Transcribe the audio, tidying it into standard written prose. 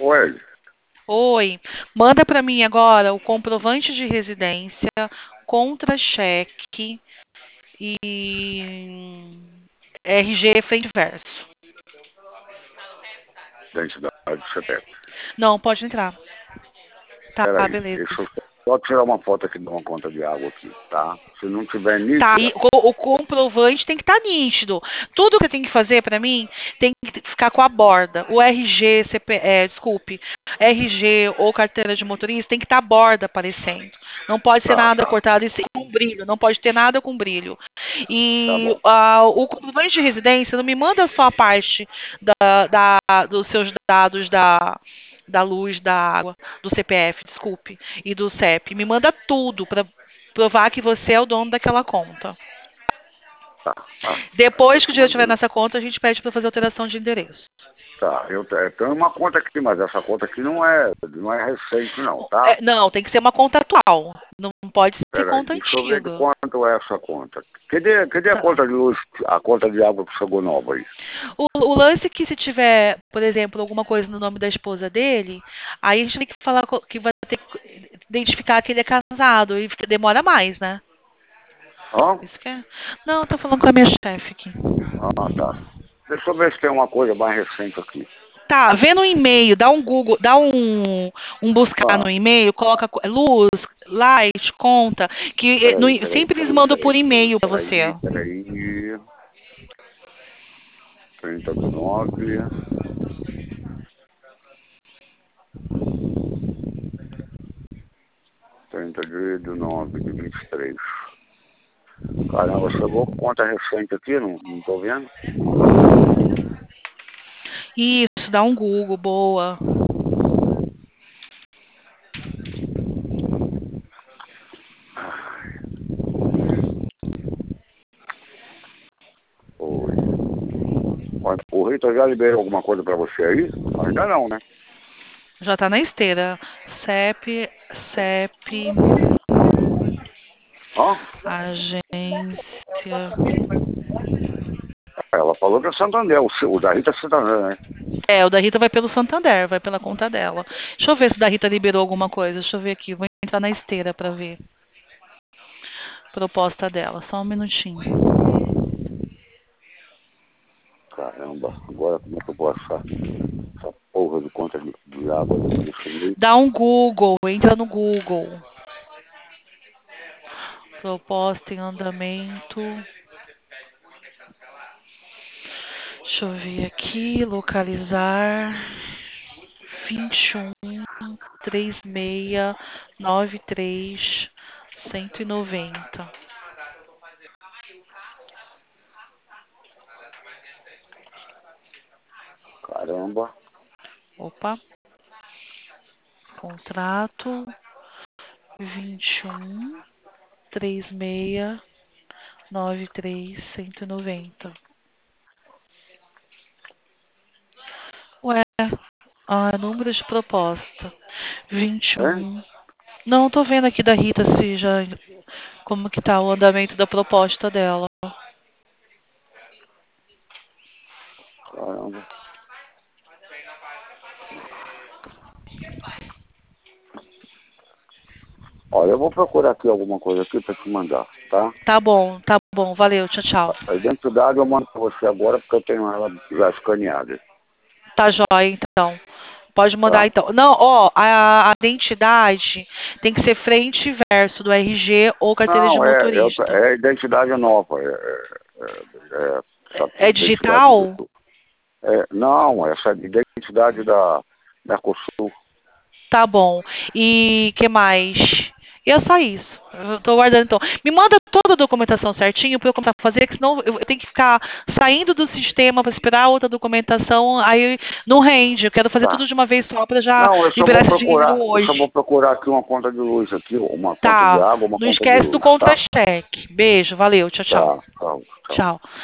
Oi. Oi, manda para mim agora o comprovante de residência, contra-cheque e RG frente e verso. Identidade do CPF. Não, pode entrar. Tá, Peraí, beleza. deixa eu só tirar uma foto aqui de uma conta de água aqui, tá? Se não tiver Tá, nítida, e o comprovante tem que estar nítido. Tudo que você tem que fazer para mim tem que ficar com a borda. O RG, desculpe, RG ou carteira de motorista tem que estar a borda aparecendo. Não pode ser nada tá, cortado e sem com brilho. Não pode ter nada com brilho. tá E bom. o comprovante de residência não me manda só a parte dos seus dados da luz, da água, do CPF, desculpe, e do CEP. Me manda tudo para provar que você é o dono daquela conta. Tá, tá. Eu Depois que o te dinheiro estiver mandei. nessa conta, a gente pede para fazer alteração de endereço. Tá, eu tenho uma conta aqui, mas essa conta aqui não é recente não, tá? Não, tem que ser uma conta atual. Não pode ser Peraí, conta deixa eu ver de antiga. quanto é essa conta. Cadê a Tá. conta de luz, a conta de água que chegou nova aí? O lance é que se tiver, por exemplo, alguma coisa no nome da esposa dele, aí a gente tem que falar que vai ter que identificar que ele é casado e demora mais, né? Hã? Isso que é. Não, tô falando com a minha chefe aqui. Ah, tá. Deixa eu ver se tem uma coisa mais recente aqui. Tá, vê no e-mail, dá um Google, dá um buscar Ah, no e-mail, coloca luz, light, conta, que peraí, peraí, sempre eles peraí, mandam por peraí, peraí, e-mail pra peraí, você. peraí. 30/9, 30/9/23. Caramba, chegou conta recente aqui, não tô vendo? Isso, dá um Google, boa. Oi. O Rita já liberou alguma coisa pra você aí? Ainda não, né? Já tá na esteira. CEP, Hã? agência. Ela falou que é Santander, o da Rita é Santander, né? É, o da Rita vai pelo Santander, vai pela conta dela. Deixa eu ver se o da Rita liberou alguma coisa. Deixa eu ver aqui, vou entrar na esteira pra ver. Proposta dela, só um minutinho. Caramba, agora como é que eu vou achar essa porra de conta de água desse mês? Dá um Google, entra no Google. Proposta em andamento. Deixa eu ver aqui, localizar. 21-36-93-190. Caramba. Opa, contrato 21-36-93-190. Ué, número de proposta. Hein? 21. Não, tô vendo aqui da Rita se já como que tá o andamento da proposta dela. Caramba. Olha, eu vou procurar aqui alguma coisa aqui pra te mandar, tá? Tá bom, valeu, tchau, tchau. A identidade eu mando pra você agora porque eu tenho ela já escaneada, Tá jóia, então. Pode mandar, tá? então. Não, ó, a identidade tem que ser frente e verso do RG ou carteira de Não, motorista. é identidade nova. Essa É identidade digital? não, essa identidade da Mercosul. Tá bom. E que mais? E é só isso. Eu tô guardando então. Me manda toda a documentação certinho para eu começar a fazer, que senão eu tenho que ficar saindo do sistema para esperar outra documentação, aí não rende. Eu quero fazer Tá. tudo de uma vez só para já Não, liberar esse dinheiro eu só vou hoje. procurar aqui uma conta de luz aqui, uma conta de Tá. água, uma Não conta de esquece do luz, tá? contra-cheque. Beijo, valeu, tchau, tchau. Tá, tchau, tchau. Tchau.